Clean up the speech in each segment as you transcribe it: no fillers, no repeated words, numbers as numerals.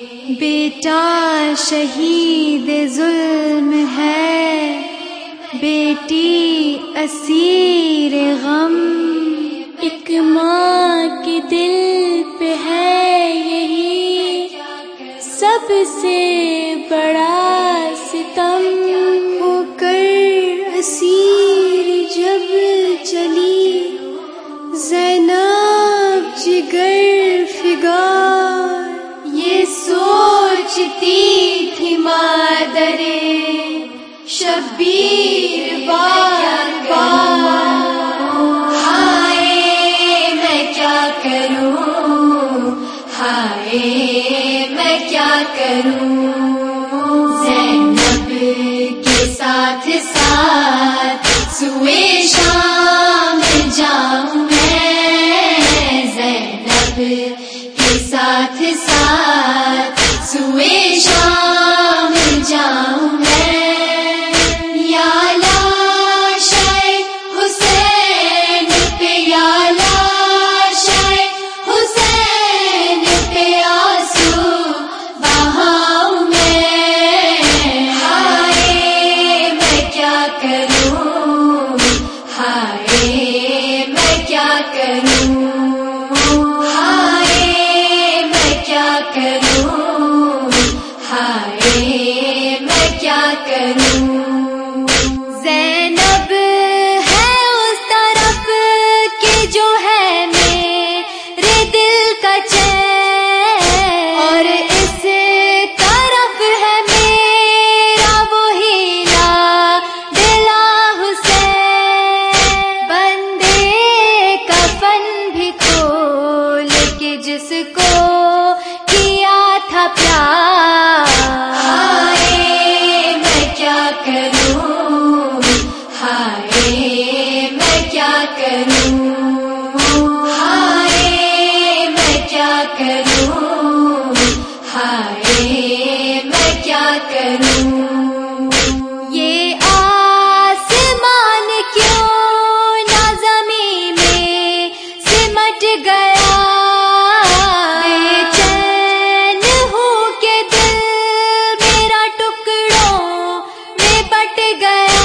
بیٹا شہید ظلم ہے، بیٹی اسیر غم، ایک ماں کے دل پہ ہے یہی سب سے بڑا ستم، ہو کر اسیر جب چلی زینب جگر فگار، یہ سوچتی تھی مادر شبیر بار بار، ہائے میں کیا کروں، ہائے میں کیا کروں، زینب کے ساتھ ساتھ سوئے شام جاؤں میں، زینب کے ساتھ ساتھ سوئے شام جاؤں میں، یا لاشے حسین پہ، یا لاشے حسین پہ آنسو بہاؤں میں، ہائے میں کیا کروں، ہائے میں کیا کروں، ہائے میں کیا کروں، ہائے میں کیا کروں، زینب ہے اس طرف کہ جو ہے میرے دل کا چین، اور اس طرف ہے میرا وہی لا دلا حسین، بندے کفن بھی کھول کے جس کو کیا تھا پیار، ہائے میں کیا کروں، ہائے میں کیا کروں، ہائے میں کیا کروں، ہائے میں کیا کروں، یہ آسمان کیوں نہ زمین میں سمٹ گیا، بے چین ہوں کہ دل میرا ٹکڑوں میں بٹ گیا،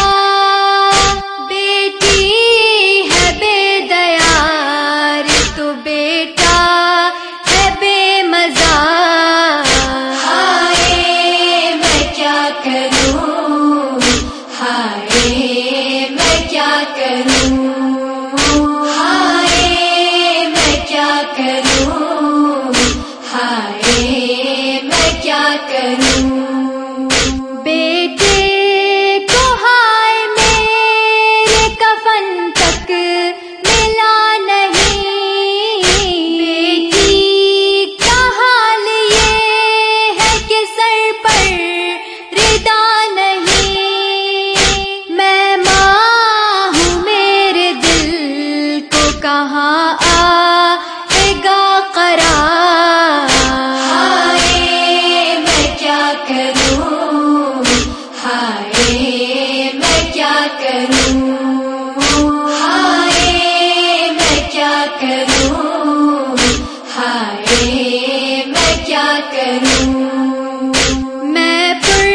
بیٹی ہے بے دیار تو بیٹا ہے بے مزہ، ہائے میں کیا کروں، ہائے میں کیا کروں، ہائے میں کیا کروں، ہائے میں کیا کروں، بیٹے کو ہائے میرے کفن تک ملا نہیں، بیٹی کا حال یہ ہے کہ سر پر ردا نہیں، میں ماں ہوں میرے دل کو کہاں آئے گا قرار، ہائے میں کیا کروں، ہائے میں کیا کروں، ہائے میں کیا کروں، ہائے میں کیا کروں، میں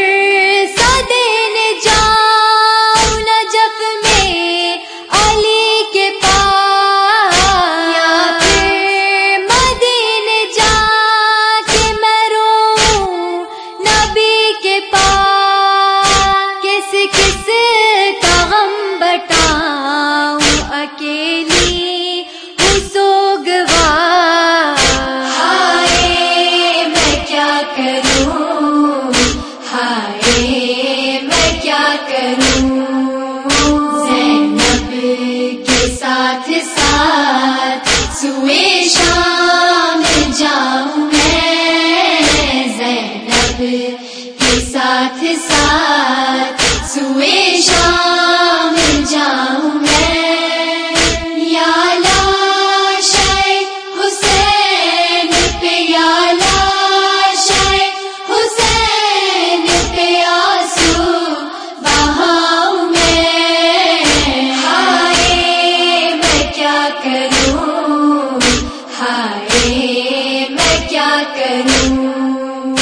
دینے جاؤں نجف میں علی کے پاس، یا پھر مدینے جا کے میں روؤں نبی کے پاس، کس کس کا غم بتاؤں اکیلی ہوں سوگوار، ہائے میں کیا کروں، ہائے میں کیا کروں، زینب کے ساتھ ساتھ سوئے شام جاؤں میں، زینب کے ساتھ ساتھ سوئے شام جاؤں میں، یا لاشے حسین پہ، یا لاشے حسین پہ آنسو بہاؤں میں، ہائے میں کیا کروں، ہائے میں کیا کروں،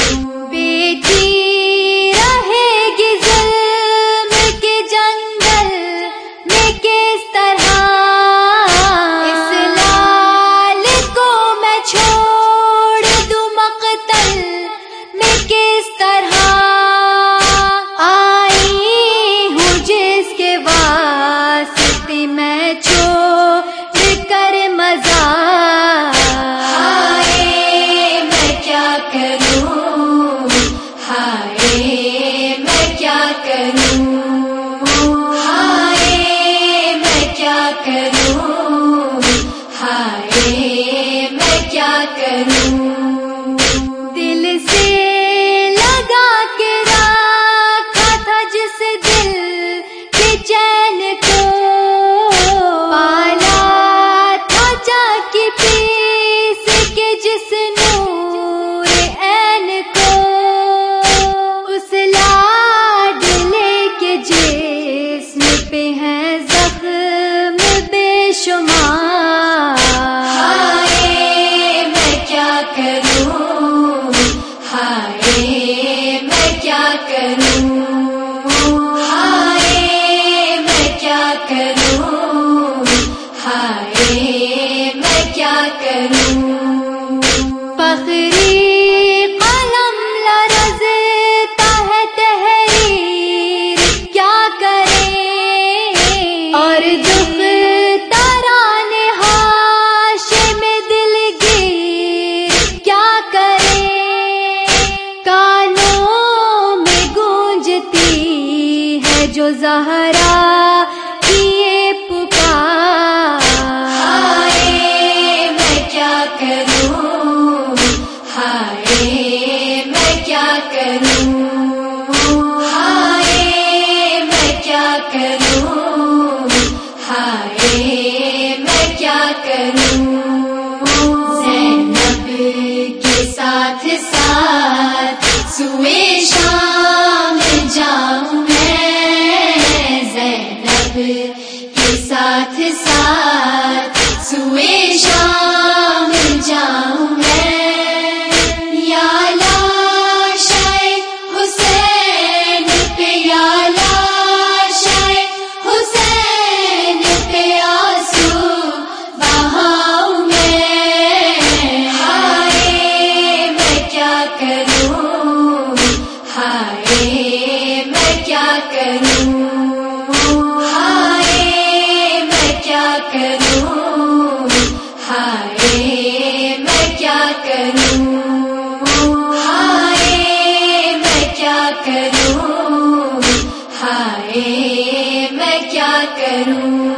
کروں فخری قلم لرزتا ہے تحریر کیا کریں اور دکھ تران ہاشم دلگیر کیا کریں کانوں میں گونجتی ہے جو زہرا کی یہ پکار ہائے میں کیا کروں ہائے میں کیا کروں ہائے میں کیا کروں ہائے میں کیا کروں زینب کے ساتھ ساتھ سوئے شام جاؤں میں زینب کے ساتھ ساتھ سوئے شام جاؤں میں یا لاشے حسین پہ یا لاشے حسین پہ آنسو بہاؤں میں ہائے میں کیا کروں ہائے میں کیا کروں ہائے میں کیا کروں ہائے میں کیا کروں ہائے میں کیا کروں ہائے میں کیا کروں